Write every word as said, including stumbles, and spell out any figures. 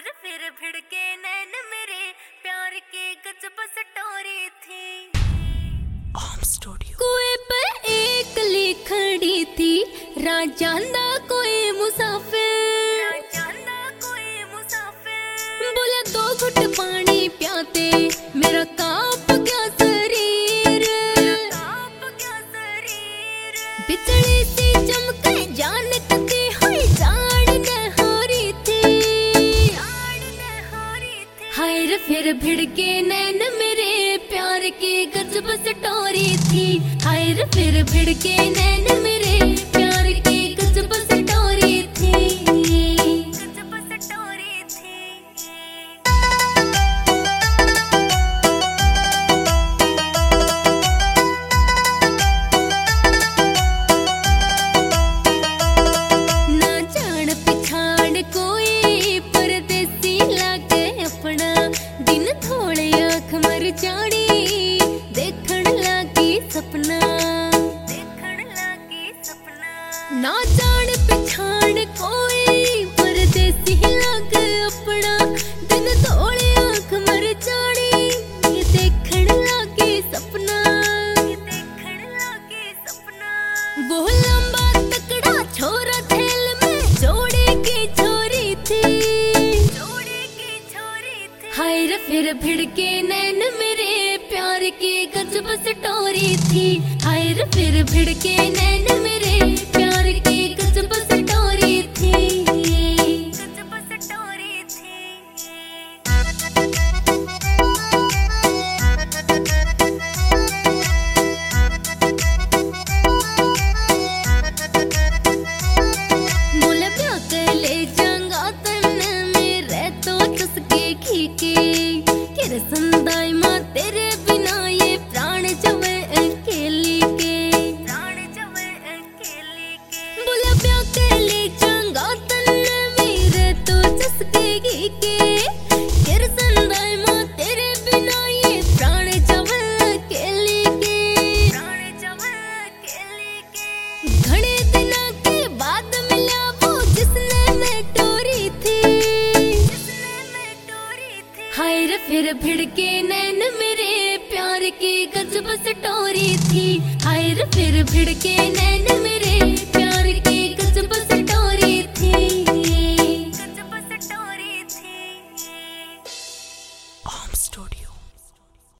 रे फिर भिड़के नैन मेरे प्यार की गजब स्टोरी थी। ओम स्टूडियो। कुएं पर एक ली खड़ी थी, राजा दा कोई मुसाफिर, राजा कोई मुसाफिर। बोला दो घुट पानी प्याते मेरा कांप गया शरीर, कांप गया शरीर। बिजली सी चमके जान कती हुई जान न हो रही थी, जान न हो रही थी। हाय रे फिर भिड़के नैन मेरे प्यार की गजब स्टोरी थी। हाय रे फिर भिड़के नैन मेरे प्यार की गजब स्टोरी थी, गजब स्टोरी थी। ना जान पिछाड़ कोई परदेसी लागे अपना, दिन थोड़े आँख मर जानी देखण लागी सपना, देखण लागी सपना। ना जान पिछाड़ कोई परदेसी लाग अपना, दिन थोड़े आँख मर जानी ये देखण लागी सपना, ये देखण लागी सपना। वो लंबा तकड़ा छोरा थैल में जोड़े की छोरी थी, जोड़े की छोरी थी। हाय रे फिर भिड़के नैन मेरे प्यार की गजब स्टोरी थी। हाय रे फिर भिड़के नैन मेरे प्यार की गजब स्टोरी थी, गजब स्टोरी थी। मोला ब्याह के ले जाऊंगा तन मेरे तो चुसके खीके, किर संदाई माँ तेरे बिना ये प्राण जवे अकेली के, प्राण जवे अकेली के। बोला ब्याह के ले जाऊंगा तन मेरे तो चुसके खीके, किर संदाई माँ तेरे बिना ये प्राण जवे अकेली के, प्राण जवे अकेली के। घणे दिना के बाद मिला वो जिसने मैं टोरी थी, जिसने मैं टोरी थी। हाय रे फिर भिड़के नैन मेरे प्यार की गजब स्टोरी थी। हाय रे फिर भिड़के नैन मेरे